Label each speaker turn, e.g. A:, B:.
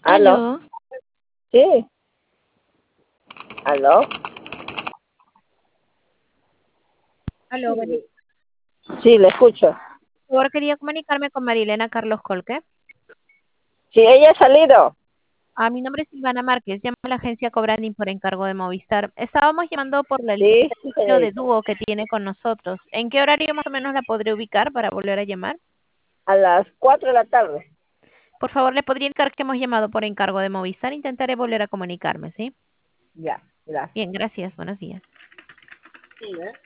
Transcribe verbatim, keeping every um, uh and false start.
A: ¿Aló?
B: Aló,
A: Sí, ¿aló?
B: aló, bueno,
A: Sí, le escucho.
B: por favor, quería comunicarme con Marilena Carlos Colque.
A: Sí, ella ha salido.
B: A mi nombre es Silvana Márquez, llamo a la agencia Cobranding por encargo de Movistar. Estábamos llamando por la- el
A: Sí, sí,
B: servicio de
A: señorita.
B: dúo que tiene con nosotros. ¿En qué horario más o menos la podré ubicar para volver a llamar?
A: A las cuatro de la tarde.
B: Por favor, le podría indicar que hemos llamado por encargo de Movistar. Intentaré volver a comunicarme, ¿sí?
A: Ya, gracias.
B: Bien, gracias. Buenos días.
A: Sí, ¿eh?